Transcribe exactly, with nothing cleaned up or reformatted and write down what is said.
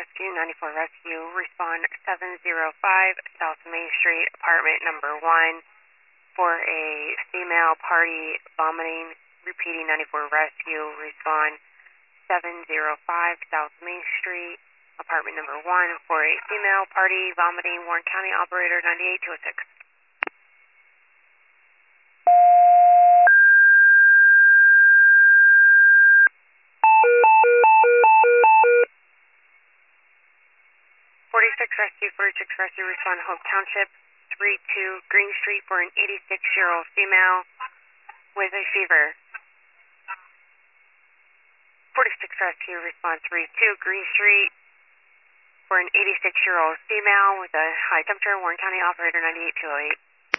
Rescue, ninety-four Rescue, respond seven zero five South Main Street, apartment number one, for a female party vomiting. Repeating, ninety-four Rescue, respond seven zero five South Main Street, apartment number one, for a female party vomiting. Warren County operator ninety-eight two oh six. forty-six Rescue, forty-six Rescue, respond Hope Township, three two Green Street, for an eighty-six-year-old female with a fever. forty-six Rescue, respond three two Green Street, for an eighty-six-year-old female with a high temperature. Warren County operator ninety-eight two oh eight.